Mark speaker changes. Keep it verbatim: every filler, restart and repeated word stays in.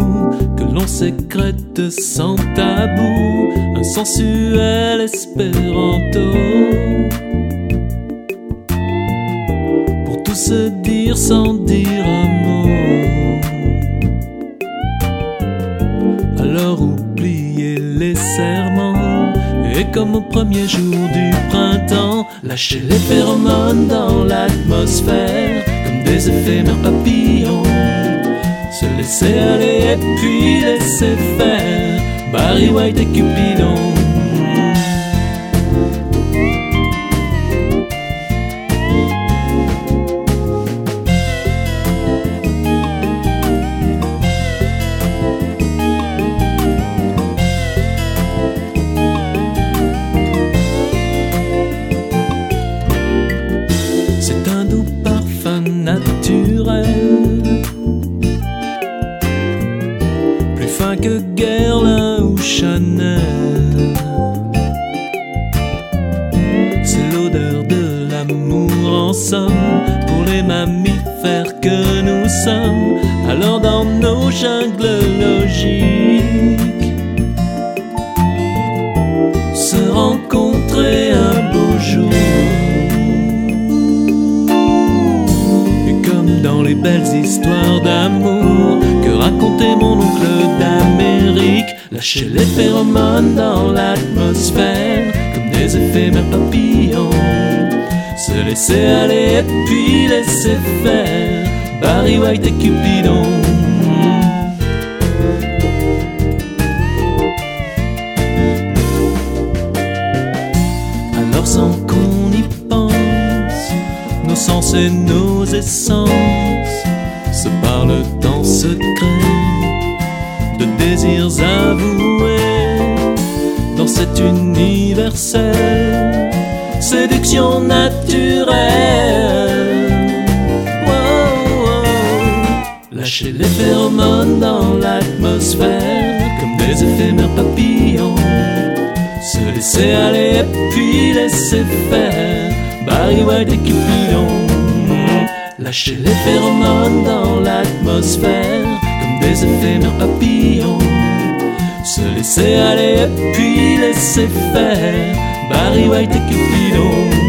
Speaker 1: nous, que l'on sécrète sans tabou un sensuel espéranto, pour tout se dire sans dire un mot. Alors oubliez les serments et comme au premier jour du printemps, lâchez les phéromones dans l'atmosphère comme des éphémères papillons. Se laisser aller et puis laisser faire, Barry White et Cupidon. C'est un doux parfum naturel, plus fin que Guerlain ou Chanel. C'est l'odeur de l'amour en somme, pour les mammifères que nous sommes. Alors dans nos jungles logiques, se rencontrer un beau jour. Dans les belles histoires d'amour que racontait mon oncle d'Amérique, lâcher les phéromones dans l'atmosphère comme des éphémères papillons. Se laisser aller et puis laisser faire, Barry White et Cupidon. Alors sans qu'on y pense, nos sens et nos essences se parlent en secret de désirs avoués dans cette universelle séduction naturelle. Wow, wow. Lâcher les phéromones dans l'atmosphère comme des éphémères papillons. Se laisser aller et puis laisser faire, Barry White et Cupidon. Lâcher les phéromones dans l'atmosphère comme des éphémères papillons. Se laisser aller et puis laisser faire, Barry White et Cupidon.